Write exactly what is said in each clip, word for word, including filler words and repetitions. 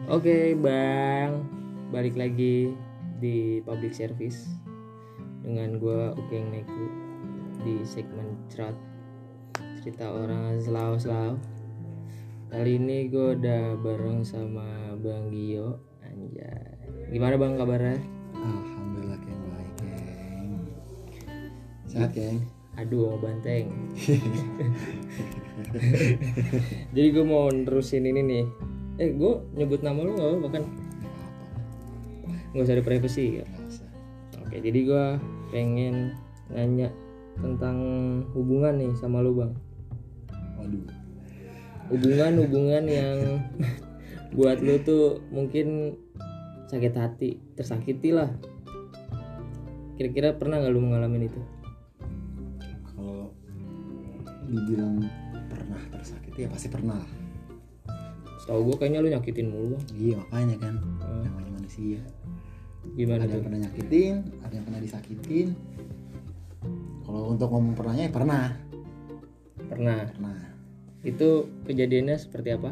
Oke bang, balik lagi di public service dengan gue Ugeng Neku di segmen cerat cerita orang selau-selau. Kali ini gue udah bareng sama Bang Gio. Anjay, gimana bang kabarnya? Alhamdulillah Keng, baik Keng. Sehat Keng? Aduh mau banteng. Jadi gue mau nerusin ini nih. Eh gue nyebut nama lu gak apa-apa kan? Gak usah ada privacy ya? Gak usah. Oke, jadi gue pengen nanya tentang hubungan nih sama lu bang. Waduh. Hubungan-hubungan yang buat lu tuh mungkin sakit hati, tersakiti lah. Kira-kira pernah gak lu mengalami itu? Kalau dibilang pernah tersakiti ya pasti pernah. Tahu gue kayaknya lu nyakitin mulu bang. Iya makanya kan, Hmm. namanya manusia. Gimana Ada tuh? yang pernah nyakitin, ada yang pernah disakitin. Kalau untuk ngomong pernahnya ya pernah. Pernah. Pernah. Itu kejadiannya seperti apa?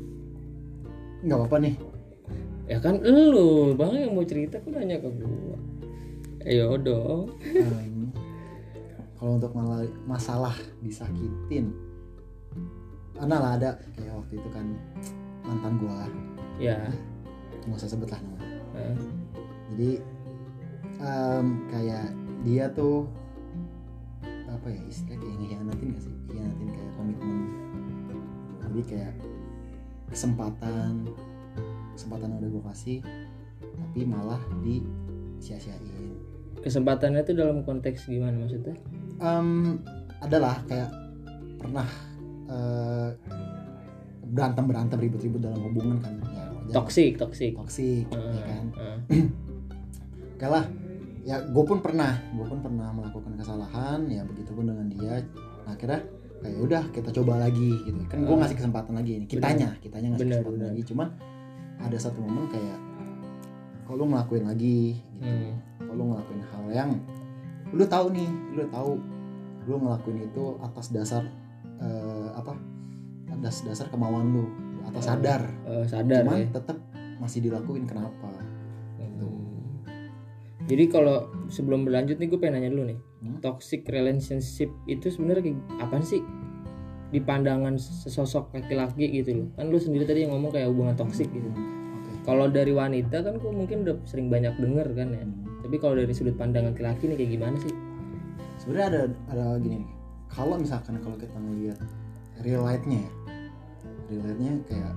Nggak apa-apa nih. Ya kan lu bang yang mau cerita, kok nanya ke gue. Ayo dong. Um, kalau untuk malah masalah disakitin, pernah lah ada kayak waktu itu kan mantan gua, Ya. nggak usah sebut lah namanya. Nah, Jadi um, kayak dia tuh apa ya istilah kayak ngehianatin gak sih? Hianatin kayak komitmen. Jadi kayak kesempatan kesempatan yang udah gue kasih tapi malah disia-siain. kesempatannya tuh dalam konteks gimana maksudnya? Um, adalah kayak pernah uh, berantem berantem ribut-ribut dalam hubungan kan ya wajar. Toksik, toksik. Toksik Uh, ya kan. uh. Oke lah, ya gue pun pernah, gue pun pernah melakukan kesalahan, ya begitupun dengan dia. Nah, akhirnya kayak udah kita coba lagi gitu. Kan gue Ah. ngasih kesempatan lagi ini, kitanya, kitanya ngasih Bener, kesempatan bener. lagi. Cuman ada satu momen kayak kalau lu ngelakuin lagi, gitu. Hmm. Kalau lu ngelakuin hal yang lu tahu nih, lu tahu lu ngelakuin itu atas dasar eh, apa? Atas dasar kemauan lu, atas Oh, sadar. Uh, sadar Cuman ya. tetap masih dilakuin kenapa? Gitu. Hmm. Jadi kalau sebelum berlanjut nih gue pengen nanya dulu nih. Hmm? Toxic relationship itu sebenarnya kayak apaan sih? Di pandangan sesosok laki-laki gitu loh. Kan lu sendiri tadi yang ngomong kayak hubungan toksik gitu. Oke. Kalau dari wanita kan gue mungkin udah sering banyak denger kan ya. Hmm. Tapi kalau dari sudut pandang laki-laki nih kayak gimana sih? Sebenarnya ada ada gini nih. Kalau misalkan kalau kita ngelihat real life-nya ya. Real life-nya kayak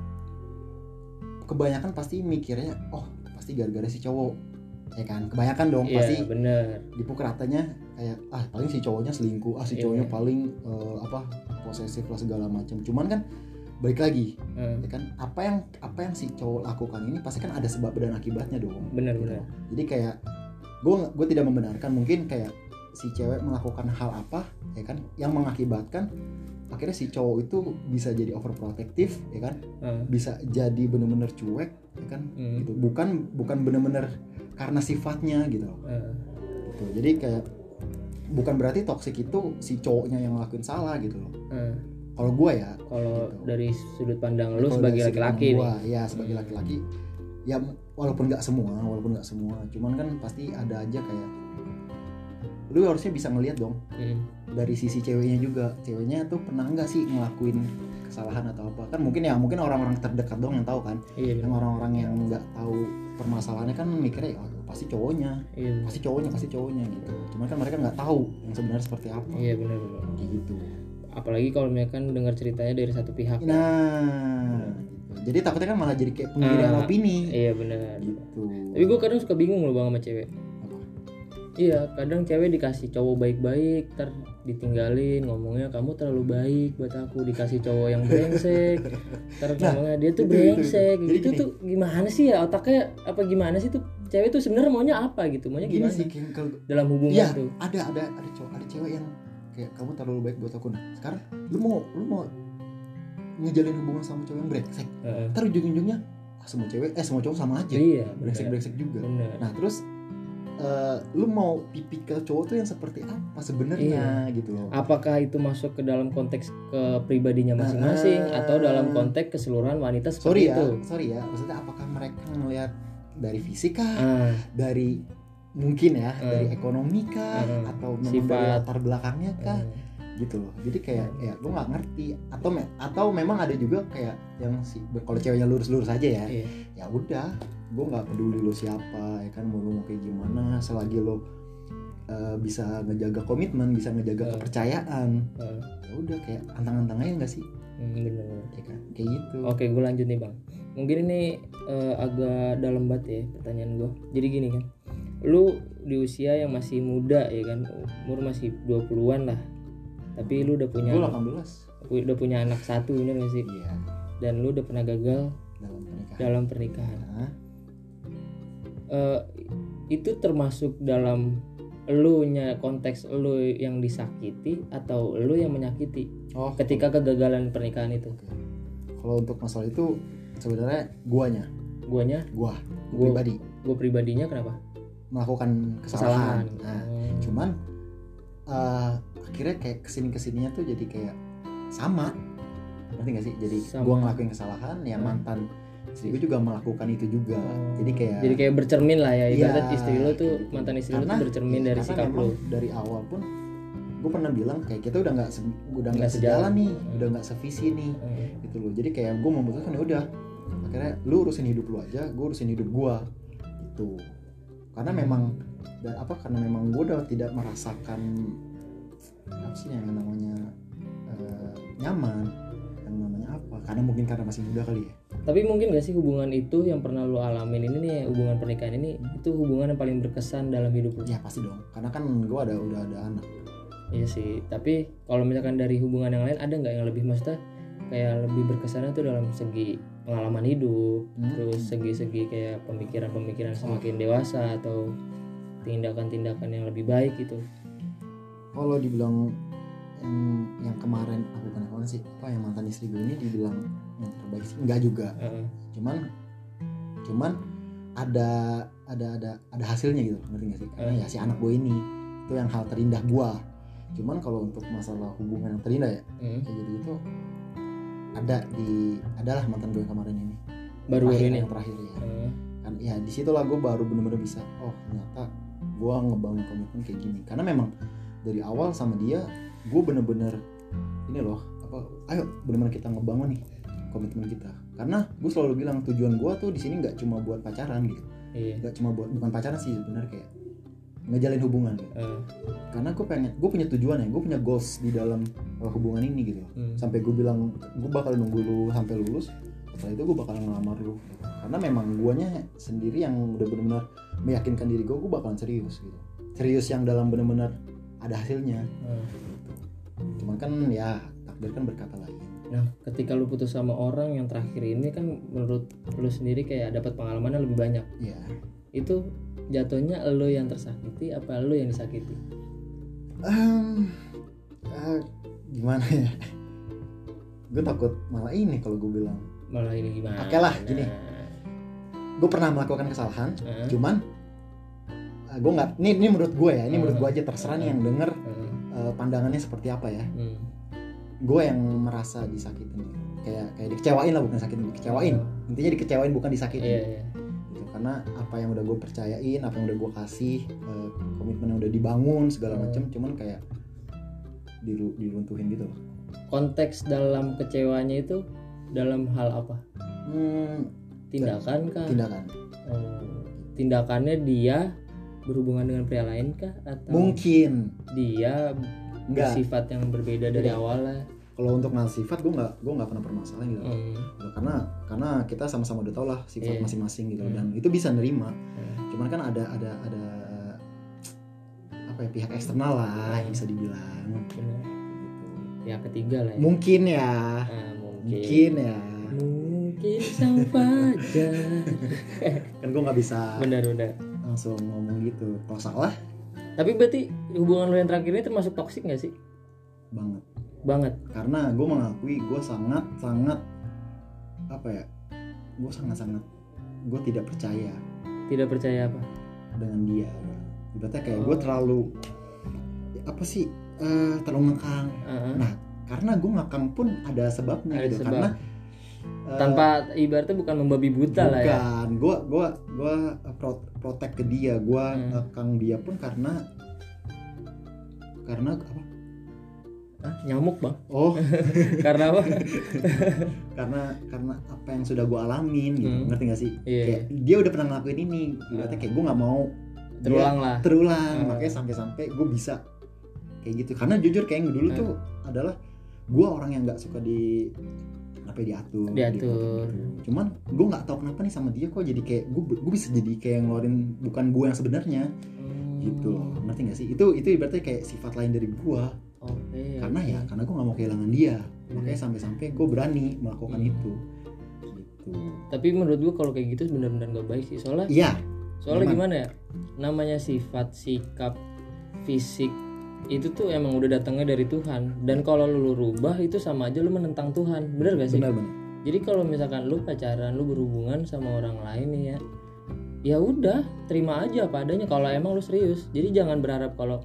kebanyakan pasti mikirnya oh pasti gara-gara si cowok. Ya kan? Kebanyakan dong Iya pasti bener. dipukul ratanya kayak ah paling si cowoknya selingkuh, ah si Iya. cowoknya paling eh, apa posesif lah segala macam. Cuman kan balik lagi Hmm. ya kan apa yang apa yang si cowok lakukan ini pasti kan ada sebab dan akibatnya dong. Bener Gitu. bener. Jadi kayak gue gue tidak membenarkan mungkin kayak si cewek melakukan hal apa ya kan yang mengakibatkan akhirnya si cowok itu bisa jadi overprotective ya kan Hmm. bisa jadi bener-bener cuek ya kan Hmm. gitu bukan bukan bener-bener karena sifatnya gitu loh Hmm. gitu. Jadi kayak bukan berarti toksik itu si cowoknya yang ngelakuin salah gitu loh Hmm. kalau gue ya Kalau gitu. dari sudut pandang lu Kalau sebagai dari sudut laki-laki pandang nih. gua, ya sebagai laki-laki ya walaupun nggak semua walaupun nggak semua cuman kan pasti ada aja kayak lu harusnya bisa ngelihat dong Hmm. dari sisi ceweknya juga ceweknya tuh pernah nggak sih ngelakuin kesalahan atau apa kan mungkin ya mungkin orang-orang terdekat dong yang tahu kan Iya yang bener. orang-orang yang nggak tahu permasalahannya kan mikirnya oh, pasti cowoknya Iya bener. pasti cowoknya pasti cowoknya gitu cuman kan mereka nggak tahu yang sebenarnya seperti apa Iya bener bener. kayak gitu Apalagi kalau misalkan dengar ceritanya dari satu pihak. nah gitu. Jadi takutnya kan malah jadi kayak penggiringan Ah, opini Iya bener. gitu. Tapi gue kadang suka bingung loh bang sama cewek. Apa? Iya, kadang cewek dikasih cowok baik-baik, ntar ditinggalin ngomongnya kamu terlalu baik buat aku, dikasih cowok yang brengsek, ntar Nah, ngomongnya dia tuh itu, itu, brengsek, itu. Jadi gitu gini. tuh gimana sih ya otaknya apa gimana sih tuh cewek tuh sebenarnya maunya apa gitu, maunya Gini gimana sih King, kalau dalam hubungan iya tuh? ada ada ada cowok ada cewek yang kayak kamu terlalu baik buat aku. Nah sekarang lu mau lu mau ngejalin hubungan sama cowok yang brengsek, Heeh. ntar ujung-ujungnya ah, semua cewek eh semua cowok sama aja, Iya, bener. brengsek-brengsek juga. Bener. Nah terus uh, lu mau tipikal cowok tuh yang seperti apa sebenarnya gitu loh. Apakah itu masuk ke dalam konteks kepribadinya masing-masing uh, atau dalam konteks keseluruhan wanita sorry seperti ya, itu? Sorry ya, maksudnya apakah mereka ngelihat dari fisik kah, uh. dari mungkin ya, uh. dari ekonomi kah, uh. atau memang Sifat. dari latar belakangnya kah? Uh. Gitu loh. Jadi kayak ya gue nggak ngerti atau me- atau memang ada juga kayak yang si kalau ceweknya lurus-lurus aja ya. Iya. Ya udah, gue nggak peduli lo siapa ya kan, mau lo mau kayak gimana, selagi lo uh, bisa ngejaga komitmen, bisa ngejaga uh. kepercayaan. Uh. Ya udah kayak antang-antang aja nggak sih? Hmm, bener. Ya kan? Kayak gitu. Oke, gue lanjut nih bang. Mungkin ini uh, agak dalam banget ya pertanyaan gue. Jadi gini kan, lu di usia yang masih muda ya kan, umur masih dua puluhan lah. Tapi lu udah punya gue delapan belas udah punya anak satu, bener gak sih? Iya. Dan lu udah pernah gagal dalam pernikahan. Dalam pernikahan. Nah. Uh, itu termasuk dalam lu nya konteks lu yang disakiti atau lu yang menyakiti oh, ketika kegagalan pernikahan itu? Okay. Kalau untuk masalah itu sebenarnya guanya. Guanya? Gua. Gua, gua pribadi. Gua pribadinya kenapa? Melakukan kesalahan. kesalahan. Nah, hmm. cuman uh, akhirnya kayak kesini kesininya tuh jadi kayak sama, ngerti nggak sih? Jadi sama. Gue ngelakuin kesalahan, ya mantan istri gue juga melakukan itu juga. Oh. Jadi kayak jadi kayak bercermin lah ya. Ibarat ya, istri lo tuh gitu. Mantan istri karena, lo tuh bercermin ya, dari sikap lo. Dari awal pun gue pernah bilang kayak kita udah nggak se- udah nggak sejalan nih, hmm. udah nggak sevisi nih, hmm. gitu loh. Jadi kayak gue memutuskan ya udah, akhirnya lu urusin hidup lu aja, gue urusin hidup gue, gitu. Karena memang dan apa? Karena memang gue udah tidak merasakan apa sih yang namanya uh, nyaman, yang namanya apa, karena mungkin karena masih muda kali ya. Tapi mungkin gak sih hubungan itu yang pernah lo alamin ini nih, hubungan pernikahan ini itu hubungan yang paling berkesan dalam hidup lo? Ya pasti dong, karena kan gue ada udah ada anak. Iya sih, tapi kalau misalkan dari hubungan yang lain ada nggak yang lebih, maksudnya kayak lebih berkesan tuh dalam segi pengalaman hidup, hmm. terus segi-segi kayak pemikiran-pemikiran semakin dewasa atau tindakan-tindakan yang lebih baik gitu? Kalau dibilang yang, yang kemarin aku kenal sih, apa yang mantan istri gue ini dibilang yang terbaik sih enggak juga. Uh-uh. Cuman cuman ada ada ada ada hasilnya gitu, ngerti nggak sih? Karena uh. ya si anak gue ini itu yang hal terindah gue. Cuman kalau untuk masalah hubungan yang terindah ya, uh. kayak gitu gitu ada di adalah mantan gue yang kemarin ini. Baru terakhir, ini yang terakhir ya. Uh. Kan ya disitulah gue baru benar-benar bisa, oh ternyata gue ngebangun komitmen kayak gini. Karena memang dari awal sama dia gue bener-bener ini loh apa ayo bener-bener kita ngebangun nih komitmen kita, karena gue selalu bilang tujuan gue tuh di sini nggak cuma buat pacaran gitu, iya. nggak cuma buat bukan pacaran sih sebenarnya, kayak ngejalin hubungan gitu. uh. Karena gue pengen, gue punya tujuan ya, gue punya goals di dalam uh, hubungan ini gitu. hmm. Sampai gue bilang gue bakal nunggu lu sampai lulus, setelah itu gue bakal ngelamar lu gitu. Karena memang guanya sendiri yang udah benar-benar meyakinkan diri gue gue bakalan serius gitu, serius yang dalam benar-benar ada hasilnya. hmm. Cuman kan ya takdir kan berkata lain. Nah ketika lu putus sama orang yang terakhir ini kan menurut lu sendiri kayak dapat pengalamannya lebih banyak. Iya. Itu jatuhnya lu yang tersakiti apa lu yang disakiti? Um, uh, gimana ya? Gue takut malah ini kalau gue bilang. Malah ini gimana? Oke lah gini. Gue pernah melakukan kesalahan, uh. cuman uh, gue nggak. Ini ini menurut gue ya. Ini uh. menurut gue aja, terserah nih yang denger. Uh. Pandangannya seperti apa ya. hmm. Gue yang merasa disakitin gitu. kayak kayak dikecewain lah, bukan sakitin, dikecewain. oh. Intinya dikecewain bukan disakitin. yeah, yeah. Gitu. Karena apa yang udah gue percayain, apa yang udah gue kasih, uh, komitmen yang udah dibangun segala macam, hmm. cuman kayak diru- diruntuhin gitu loh. Konteks dalam kecewanya itu dalam hal apa? hmm, tindakan kah? tindakan oh. Tindakannya dia berhubungan dengan pria lain kah, atau mungkin dia enggak bersifat yang berbeda dari enggak. awalnya? Kalau untuk hal sifat gue nggak gue nggak pernah permasalahan gitu. hmm. karena karena kita sama-sama udah tau lah sifat yeah. masing-masing gitu. hmm. Dan itu bisa nerima. hmm. Cuman kan ada ada ada apa ya, pihak eksternal lah yang bisa dibilang. Benar. Pihak ketiga lah ya. Mungkin ya. Nah, mungkin. mungkin ya. Mungkin sang fajar. Kan gue nggak bisa. Benar-benar. Langsung ngomong gitu kalau salah. Tapi berarti hubungan lo yang terakhir ini termasuk toksik nggak sih? Banget banget karena gue mengakui gue sangat sangat apa ya, gue sangat sangat gue tidak percaya tidak percaya apa dengan dia. Ibaratnya kayak Oh. gue terlalu apa sih eh, terlalu ngekang. Uh-huh. Nah karena gue ngekang pun ada sebabnya Ada gitu sebab. karena eh, Tanpa ibaratnya bukan membabi buta lah ya. bukan gue gue gue protect ke dia, gue Hmm. ngekang dia pun karena karena apa? Hah, nyamuk bang. Oh Karena apa? karena karena apa yang sudah gue alamin gitu, Hmm. ngerti gak sih? Iya. Kayak dia udah pernah ngelakuin ini, ibaratnya kayak gue nggak mau dia Terulang lah. terulang, Hmm. makanya sampai-sampai gue bisa kayak gitu. Karena jujur kayak dulu Hmm. tuh adalah gue orang yang nggak suka di apa ya, diatur, Diatur. gitu. Cuman gue nggak tahu kenapa nih sama dia kok jadi kayak gue gue bisa jadi kayak ngeluarin bukan gue yang sebenarnya Hmm. gitu loh, ngerti gak sih? Itu itu ibaratnya kayak sifat lain dari gue. Oke. Karena oke. ya karena gue nggak mau kehilangan dia, Hmm. makanya sampai-sampai gue berani melakukan Hmm. itu gitu. Tapi menurut gua kalau kayak gitu benar-benar gak baik sih. Soalnya Iya, soalnya memang. gimana ya? Namanya sifat, sikap, fisik itu tuh emang udah datangnya dari Tuhan. Dan kalau lu rubah itu sama aja lu menentang Tuhan. Bener gak sih? benar-benar. Jadi kalau misalkan lu pacaran, lu berhubungan sama orang lain nih ya, ya udah terima aja apa adanya kalau emang lu serius. Jadi jangan berharap kalau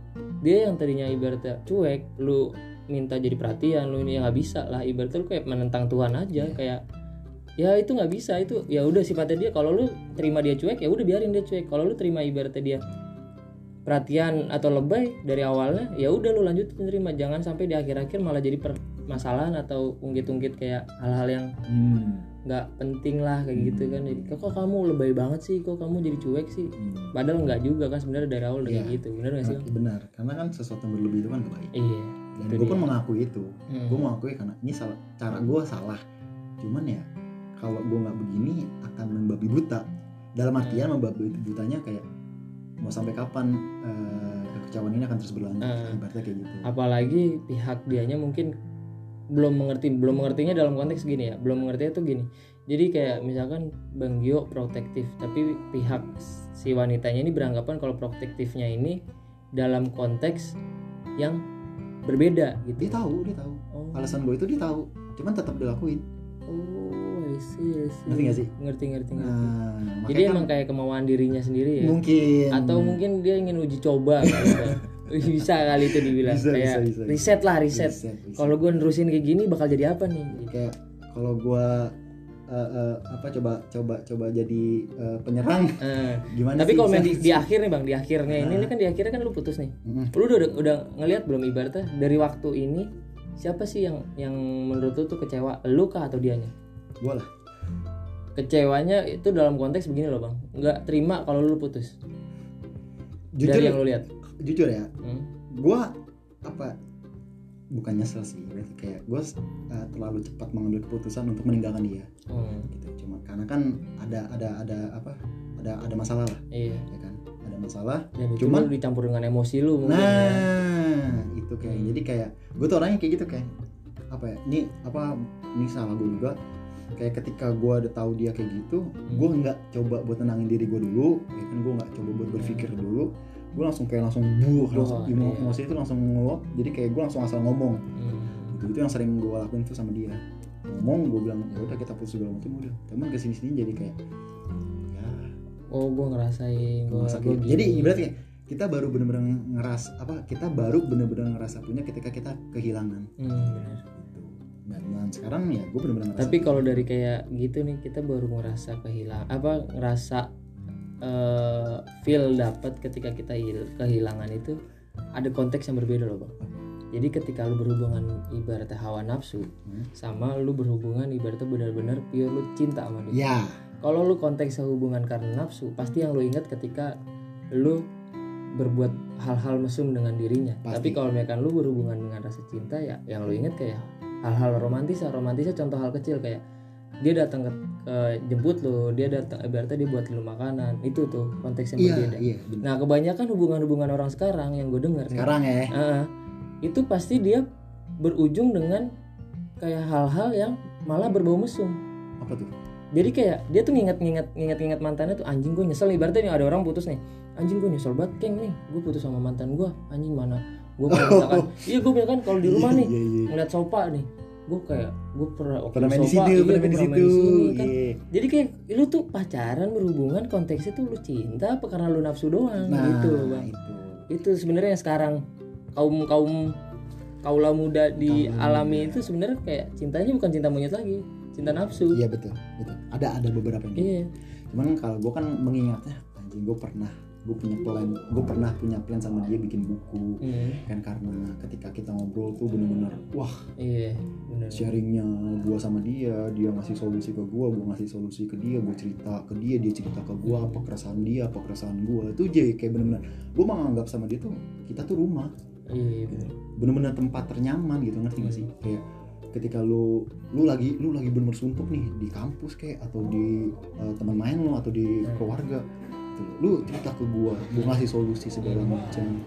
dia yang tadinya ibaratnya cuek, lu minta jadi perhatian, lu ini ya nggak bisa lah. Ibaratnya lu kayak menentang Tuhan aja, Iya. kayak ya itu nggak bisa, itu ya udah sifatnya dia. Kalau lu terima dia cuek ya udah biarin dia cuek. Kalau lu terima ibaratnya dia perhatian atau lebay dari awalnya, ya udah lu lanjutin terima. Jangan sampai di akhir-akhir malah jadi permasalahan atau ungkit-ungkit kayak hal-hal yang Hmm. nggak penting lah kayak gitu kan. Jadi kok kamu lebay banget sih, kok kamu jadi cuek sih, Hmm. padahal nggak juga kan sebenarnya dari awal udah kayak Iya. gitu. Bener nggak sih? Nah, benar, karena kan sesuatu yang berlebih itu kan gak baik. Iya. Dan itu gue pun dia. mengakui itu. Hmm. Gue mengakui karena ini salah, cara gue salah. Cuman ya kalau gue nggak begini akan membabi buta. Dalam artian membabi butanya kayak mau sampai kapan eh, kekecewaan ini akan terus berlanjut. Hmm. Ibaratnya kayak gitu. Apalagi pihak dianya mungkin belum mengerti, belum mengertinya dalam konteks gini ya, belum mengertinya tuh gini. Jadi kayak misalkan Bang Gio protektif, tapi pihak si wanitanya ini beranggapan kalau protektifnya ini dalam konteks yang berbeda gitu. Dia tahu, dia tahu. Oh. Alasan gue itu dia tahu. Cuman tetap dilakuin. Oh, I see, I see. Ngerti nggak sih? Ngerti, ngerti, ngerti. Nah, Jadi makanya emang kan kayak kemauan dirinya sendiri ya. mungkin Atau mungkin dia ingin uji coba gitu. Bisa kali itu dibilang Bisa, kayak bisa, bisa. riset lah, riset. Riset, riset. Kalau gue nerusin kayak gini bakal jadi apa nih? kayak kalau gue uh, uh, apa coba coba coba jadi uh, penyerang Eh, gimana tapi sih kalau main bisa? di, di akhir nih bang, di akhirnya ini, Nah. ini kan di akhirnya kan lu putus nih. Mm-mm. Lu udah udah ngelihat belum ibaratnya dari waktu ini siapa sih yang yang menurut lu tuh kecewa, lu kah atau dianya? Gue lah. Kecewanya itu dalam konteks begini loh bang, nggak terima kalau lu putus Jujur dari yang lu lihat. jujur ya, Hmm? gue apa bukan nyesel sih, berarti kayak gue uh, terlalu cepat mengambil keputusan untuk meninggalkan dia Hmm. gitu. Cuma karena kan ada ada ada apa ada ada masalah lah, Iya. ya kan, ada masalah. Dan itu Cuman- lu dicampur dengan emosi lu mungkin ya. Nah itu kayak Hmm. jadi kayak gue tuh orangnya kayak gitu kayak apa ya, ini apa ini salah gue juga. Kayak ketika gue udah tahu dia kayak gitu, Hmm. gue nggak coba buat tenangin diri gue dulu, ya kan, gue nggak coba buat berpikir dulu, gue langsung kayak langsung buh, langsung Wah, emo- iya. emosi itu langsung ngeluap, jadi kayak gue langsung asal ngomong, Hmm. gitu itu yang sering gue lakuin tuh sama dia, ngomong gue bilang ya udah kita putus segala macam udah, teman kesini sini jadi kayak ya Oh, gue ngerasain, gue masa kayak- jadi ibaratnya kayak kita baru bener-bener ngeras apa kita baru bener-bener ngerasa punya ketika kita kehilangan Hmm, benar. gitu. Dan, dan sekarang ya gue bener-bener ngerasa. Tapi kalau dari kayak gitu nih kita baru ngerasa kehilangan apa ngerasa eh, feel dapat ketika kita hil- kehilangan itu ada konteks yang berbeda loh bang. Jadi ketika lu berhubungan ibaratnya hawa nafsu Hmm. sama lu berhubungan ibaratnya benar-benar pure lu cinta sama dia. Ya Kalau lu konteksnya hubungan karena nafsu, pasti yang lu ingat ketika lu berbuat hal-hal mesum dengan dirinya. Pasti. Tapi kalau misalkan lu berhubungan dengan rasa cinta ya yang lu ingat kayak hal-hal romantis. Romantisnya contoh hal kecil kayak dia datang ke, ke jemput lu, dia datang ibaratnya dia buat lu makanan. Itu tuh konteks yang iya berbeda. iya bener. Nah, kebanyakan hubungan-hubungan orang sekarang yang gue dengar nih, Sekarang ya ah, itu pasti dia berujung dengan kayak hal-hal yang malah berbau mesum. apa tuh? Jadi kayak dia tuh nginget-nginget nginget-nginget mantannya tuh, anjing gue nyesel nih. Ibaratnya nih ada orang putus nih, anjing gue nyesel banget Keng nih, gue putus sama mantan gue, anjing mana gue kalau misalkan iya gue misalkan kalau di rumah nih Iya, iya, iya. ngeliat sofa nih, gue kayak gue pernah oke pernah main di sofa, situ iya, pernah gua main di pernah situ kan. iya. Jadi kayak lu tuh pacaran berhubungan konteksnya tuh lu cinta apa karena lu nafsu doang nah gitu bang. itu Itu sebenarnya yang sekarang kaum kaum kaula muda dialami itu sebenarnya kayak cintanya bukan cinta monyet lagi, cinta nafsu. iya betul betul ada ada beberapa yang Iya. cuman kalau gue kan mengingatnya anjing gue pernah gue punya plan gue pernah punya plan sama dia bikin buku Hmm. kan karena ketika kita ngobrol tuh bener-bener wah Iya, benar. sharingnya gue sama dia dia ngasih solusi ke gue gue ngasih solusi ke dia gue cerita ke dia dia cerita ke gue apa keresahan dia apa keresahan gue itu jadi kayak bener-bener gue menganggap sama dia tuh kita tuh rumah Iya, gitu. Bener-bener tempat ternyaman gitu ngerti gak sih kayak ketika lu lu lagi lu lagi bener suntuk nih di kampus kayak atau di uh, teman main lu atau di keluarga gitu. Lu cerita ke gua gua ngasih solusi segala macam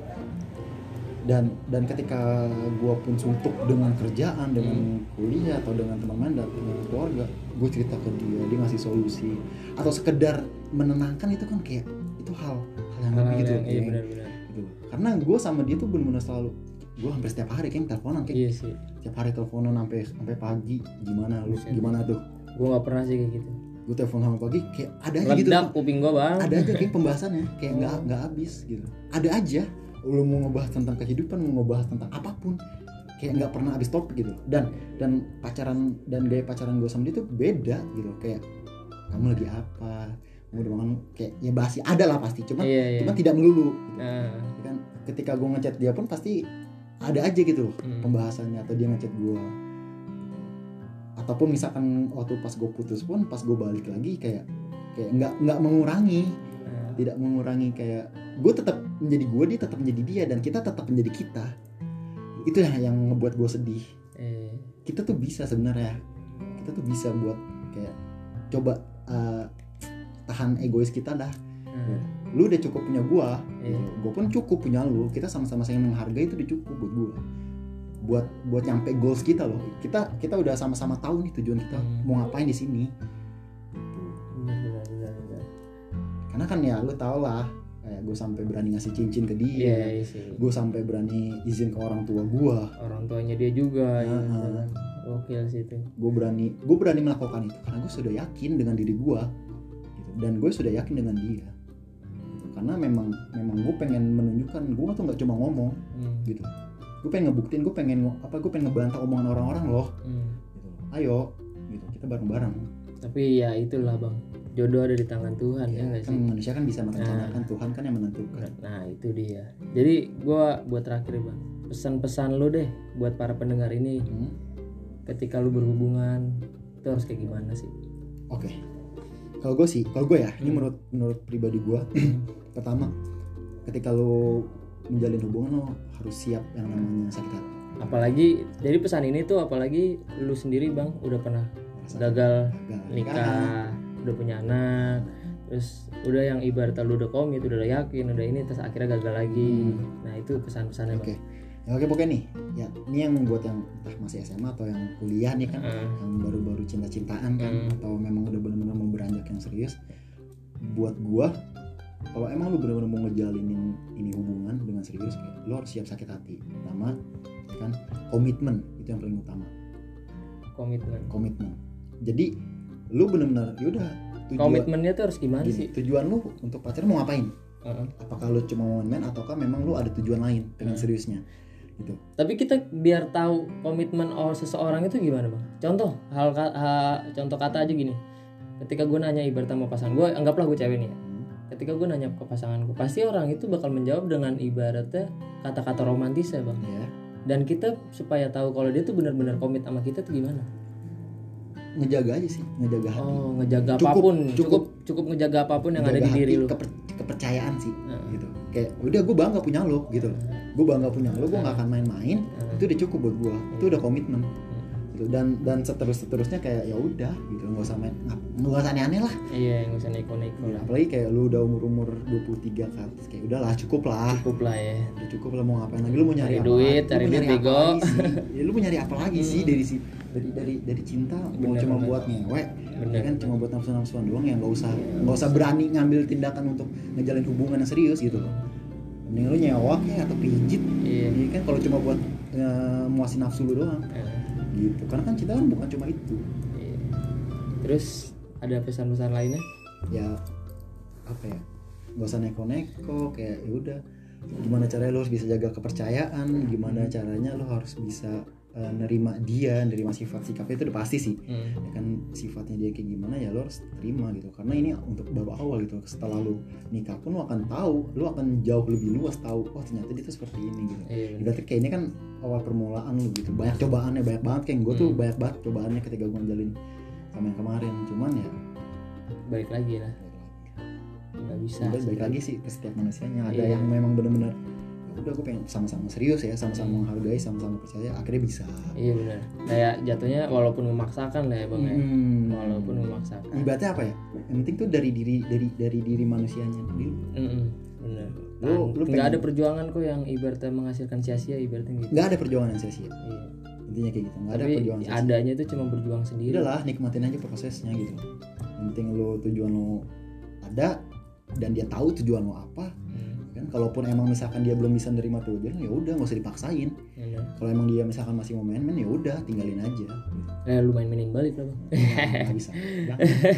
dan dan ketika gua pun suntuk dengan kerjaan dengan kuliah atau dengan teman main dan dengan keluarga gua cerita ke dia dia ngasih solusi atau sekedar menenangkan itu kan kayak itu hal hal yang lebih gitu yang, iya kayak- benar-benar. gitu. Karena gue sama dia tuh benar-benar selalu gue hampir setiap hari kayak teleponan kayak Iya sih. setiap hari teleponan sampai sampai pagi gimana lu Buset. gimana tuh Gue nggak pernah sih kayak gitu. gue telepon sama pagi kayak ada aja gitu Ledak kuping gue bang. ada aja kayak pembahasannya kayak nggak Oh. nggak habis gitu ada aja lu mau ngebahas tentang kehidupan mau ngebahas tentang apapun kayak nggak pernah habis topik gitu dan dan pacaran dan gaya pacaran gue sama dia tuh beda gitu kayak kamu lagi apa kamu udah makan kayak ya basi ada lah pasti cuman Iya, iya. cuman tidak melulu gitu. Nah, Kan ketika gue ngechat dia pun pasti ada aja gitu Hmm. pembahasannya atau dia ngechat gue ataupun misalkan waktu pas gue putus pun pas gue balik lagi kayak kayak nggak nggak mengurangi nah, tidak mengurangi kayak gue tetap menjadi gue dia tetap menjadi dia dan kita tetap menjadi kita itu yang yang ngebuat gue sedih eh, kita tuh bisa sebenarnya kita tuh bisa buat kayak coba uh, tahan egois kita dah nah, lu udah cukup punya gua, Iya. gitu. Gua pun cukup punya lu. Kita sama-sama saling menghargai itu udah cukup buat gua. Buat buat nyampe goals kita loh. Kita kita udah sama-sama tahu nih tujuan kita Hmm. mau ngapain di sini. benar, benar, benar, benar. Karena kan ya lu tau lah, kayak gue sampai berani ngasih cincin ke dia. Iya, iya sih. Gue sampai berani izin ke orang tua gua. Orang tuanya dia juga. Ya, Aha. kan. Gokil sih itu. Gue berani gue berani melakukan itu karena gue sudah yakin dengan diri gua. Gitu. Dan gue sudah yakin dengan dia. Karena memang memang gue pengen menunjukkan gue tuh nggak cuma ngomong Hmm. gitu gue pengen ngebuktiin gue pengen apa gue pengen ngebantah omongan orang-orang loh Hmm. gitu ayo gitu kita bareng-bareng Tapi ya itulah bang, jodoh ada di tangan Tuhan ya ya, nggak kan sih? manusia kan bisa merencanakan Tuhan kan yang menentukan Nah itu dia. Jadi gue buat terakhir bang, pesan-pesan lo deh buat para pendengar ini. hmm? Ketika lu berhubungan itu harus kayak gimana sih? Oke kalau gue sih kalau gue ya ini Hmm. menurut menurut pribadi gue pertama ketika lo menjalin hubungan lo harus siap yang namanya sakit hati Apalagi jadi pesan ini tuh apalagi lu sendiri bang udah pernah Rasa gagal gagal nikah, udah punya anak, terus udah yang ibarat lu udah komit, udah yakin, udah ini terus akhirnya gagal lagi. Hmm. Nah itu pesan-pesannya oke bang. ya oke pokoknya nih ya ini yang membuat yang entah masih S M A atau yang kuliah nih kan Ah, yang baru-baru cinta-cintaan kan Hmm. atau memang udah benar-benar mau beranjak yang serius buat gua kalau emang lu benar-benar mau ngejalinin ini hubungan dengan serius kayak lu harus siap sakit hati pertama ya kan komitmen itu yang paling utama komitmen. komitmen jadi lu benar-benar yaudah tujuan Komitmennya tuh harus gimana gini, sih? tujuan lu untuk pacaran mau ngapain Heeh. apakah lu cuma mau main ataukah memang lu ada tujuan lain dengan Hmm. seriusnya gitu Tapi kita biar tahu komitmen oh seseorang itu gimana bang? Contoh hal ka- ha- contoh kata aja gini. Ketika gue nanya ibarat sama pasangan gue, anggaplah gue cewek nih ya. Hmm. Ketika gue nanya ke pasangan gue, pasti orang itu bakal menjawab dengan ibaratnya kata-kata romantis ya bang. ya Dan kita supaya tahu kalau dia tuh benar-benar komit sama kita tuh gimana? ngejaga aja sih ngejaga hati Oh ngejaga Cukup- apapun, cukup- cukup cukup ngejaga apapun yang ada Jaga di diri hati, lu. keper- kepercayaan sih Heeh. gitu kayak udah gue bangga punya lo gitu gue bangga punya lo gue nggak akan main-main Heeh. itu udah cukup buat gue itu udah komitmen Hmm. gitu dan dan seterus seterusnya kayak ya udah gitu nggak usah main nggak nggak usah aneh-aneh lah Iya nggak usah neko-neko gitu. lah. Apalagi kayak lu udah umur umur dua puluh tiga ke atas kayak udahlah cukup lah Cukup lah ya. udah cukup lah mau ngapain lagi lu mau nyari Cari apa duit, lagi? cari Lu mau duit, nyari apa bego. lagi sih ya lu mau nyari apa lagi sih Hmm. dari si dari dari dari cinta mau Bener, cuma bener. buat ngewek Bener. ya kan cuma buat nafsu-nafsuan doang ya nggak usah nggak usah berani ngambil tindakan untuk ngejalin hubungan yang serius gitu loh mending lu nyewak ya atau pijit Iya. ya kan kalau cuma buat eh, muasin nafsu lu doang Eh, gitu. Karena kan cinta kan bukan cuma itu. Iya. Terus ada pesan-pesan lainnya? Ya apa ya, gak usah neko-neko, kayak ya udah gimana caranya lo harus bisa jaga kepercayaan, gimana caranya lo harus bisa uh, nerima dia, nerima sifat sikapnya itu udah pasti sih. Hmm. Ya kan sifatnya dia kayak gimana ya lo harus terima gitu, karena ini untuk baru awal gitu. Setelah lo nikah pun lo akan tahu, lo akan jauh lebih luas tahu, oh ternyata dia tuh seperti ini gitu. Iya, Berarti kayak ini kan awal permulaan lo gitu, banyak cobaannya, banyak banget kayak gue tuh Hmm. banyak banget cobaannya ketika gue ngejalin sama yang kemarin. Cuman ya Balik lagi lah, nggak bisa. udah balik lagi sih ke setiap manusianya. Ada Iya. yang memang benar-benar ya udah gue pengen sama-sama serius ya, sama-sama Hmm. menghargai, sama-sama percaya, akhirnya bisa. Iya benar. Kayak jatuhnya walaupun memaksakan lah ya bang ya. Hmm. Walaupun memaksakan. Ibaratnya apa ya? Yang penting tuh dari diri dari dari diri manusianya dulu. Mm-mm, benar. Lu- lu Nggak pengen- ada perjuangan kok yang ibaratnya menghasilkan sia-sia, ibaratnya gitu. Nggak ada perjuangan yang sia-sia. Iya. Intinya kayak gitu. Nggak ada Tapi perjuangan sia-sia. adanya itu cuma berjuang sendiri. Udahlah, nikmatin aja prosesnya gitu. Yang penting lo tujuan lo ada dan dia tahu tujuan lo apa. Hmm, Kan kalaupun emang misalkan dia belum bisa nerima tujuan, ya udah nggak usah dipaksain. benar. Kalau emang dia misalkan masih mau main-main, ya udah tinggalin aja. Gitu. Eh lu main-mainin balik lah bang. Nggak bisa. Udah.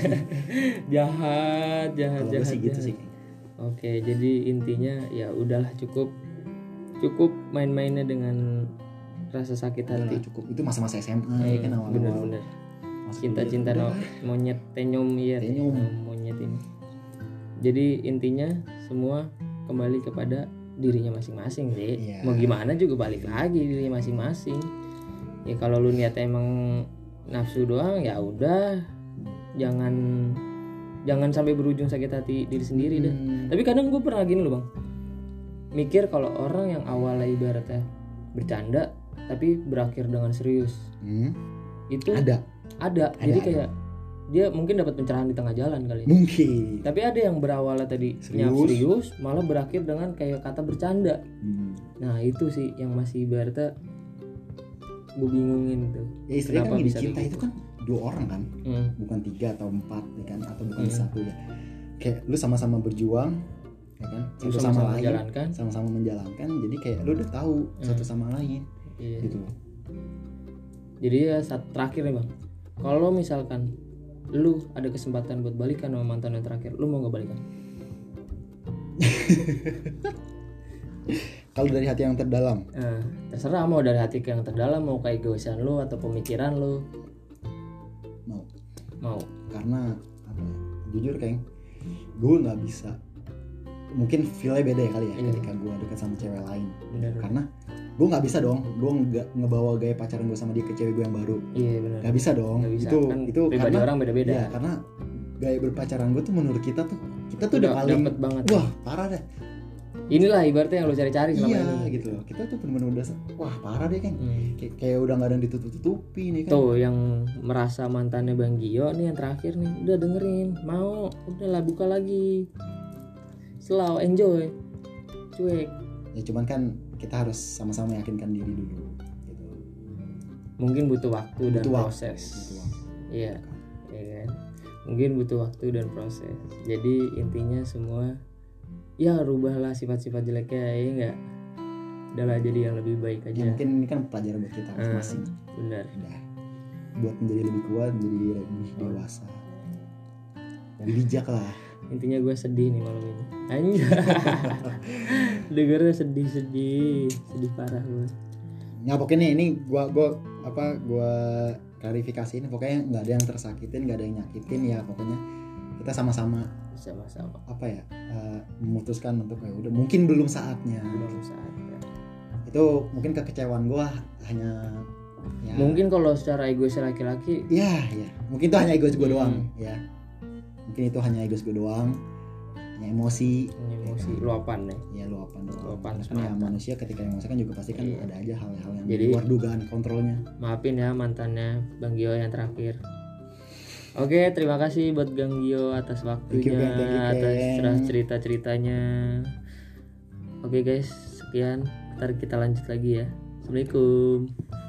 Jahat, jahat, Kalau gue jahat. sih gitu jahat. sih. Oke, jadi intinya ya udahlah cukup cukup main-mainnya dengan rasa sakit Udah hati. lah, cukup. Itu masa-masa S M A ya kan awal-awal. Bener-bener. Masuk Cinta-cinta kuliah, no, udah. monyet tenyum iya Tenyum. monyet ini. Jadi intinya semua kembali kepada dirinya masing-masing sih. Iya. Mau gimana juga balik lagi dirinya masing-masing. Ya kalau lu niat emang nafsu doang ya udah, jangan jangan sampai berujung sakit hati diri sendiri dah. Hmm. Tapi kadang gue pernah gini loh bang, mikir kalau orang yang awalnya ibaratnya bercanda tapi berakhir dengan serius Hmm. itu Ada. ada. Ada, Jadi ada. kayak dia mungkin dapat pencerahan di tengah jalan kali. Mungkin. Tapi ada yang berawalnya tadi Serius. nyap serius malah berakhir dengan kayak kata bercanda. Hmm. Nah itu sih yang masih ibaratnya gue bingungin tuh. Ya istilahnya Kenapa kan gini, bisa cinta begitu? itu kan dua orang kan, Hmm. bukan tiga atau empat ya kan, atau bukan Hmm. satu ya. Kayak lu sama-sama berjuang ya kan, Lu satu sama-sama sama lain, menjalankan. sama-sama menjalankan. Jadi kayak lu udah tahu Hmm. satu sama lain Iya. gitu loh. Jadi ya saat terakhir nih bang, kalau misalkan lu ada kesempatan buat balikan sama mantan yang terakhir, lu mau nggak balikan? Kalau dari hati yang terdalam, Nah, terserah mau dari hati yang terdalam, mau keegoisan lu atau pemikiran lu, mau. mau. Karena apa ya, jujur kayak gue nggak bisa, mungkin feelnya beda ya kali ya Iya. ketika gue deket sama cewek lain. Bener. Karena gue nggak bisa dong, gue nggak ngebawa gaya pacaran gue sama dia ke cewek gue yang baru. Iya benar. Nggak bisa dong. Nggak bisa. Itu Kan itu pribadi karena orang beda-beda. ya, karena gaya berpacaran gue tuh menurut kita tuh kita tuh udah, Udah paling dapet banget. wah parah deh. Inilah ibaratnya yang lu cari-cari selama Iya ini. gitu loh. Kita tuh bener-bener udah wah parah deh kan. Hmm. Kayak, kayak udah nggak ada yang ditutup-tutupi nih kan. Tuh yang merasa mantannya Bang Gio nih yang terakhir nih, udah dengerin, mau, udahlah buka lagi, slow, enjoy, cuek. Ya cuman kan kita harus sama-sama meyakinkan diri dulu gitu. Mungkin butuh waktu dan Butuh waktu, proses. butuh waktu. Iya, iya kan. Mungkin butuh waktu dan proses. Jadi intinya semua, ya rubahlah sifat-sifat jeleknya ya enggak. Udahlah jadi yang lebih baik Ya aja. mungkin ini kan pelajaran buat kita Ah, masing-masing. benar. Udah. Buat menjadi lebih kuat, menjadi lebih dewasa. Lebih bijak lah. Intinya gue sedih nih malam ini. Anjay. Dengernya sedih-sedih, sedih parah gue. Ya pokoknya nih, ini gua gua apa gua klarifikasiin, pokoknya nggak ada yang tersakitin, nggak ada yang nyakitin ya, pokoknya kita sama-sama Sama-sama. apa ya eh, memutuskan untuk ya udah mungkin belum saatnya. Belum saatnya. Itu mungkin kekecewaan gua hanya ya, Mungkin kalau secara egois laki-laki, ya ya mungkin itu hanya egois gua Hmm. doang ya, mungkin itu hanya egois gua doang, hanya emosi ini emosi luapan nih. ya luapan doang. Luapan Karena ya semata. manusia ketika emosi kan juga pasti kan Iya. ada aja hal-hal yang Jadi- di luar dugaan kontrolnya. Maafin ya mantannya Bang Gio yang terakhir. Oke, terima kasih buat Bang Gio atas waktunya, Thank you, Geng. Thank you, atas Geng. cerita-ceritanya. Oke guys, sekian. Ntar kita lanjut lagi ya. Assalamualaikum.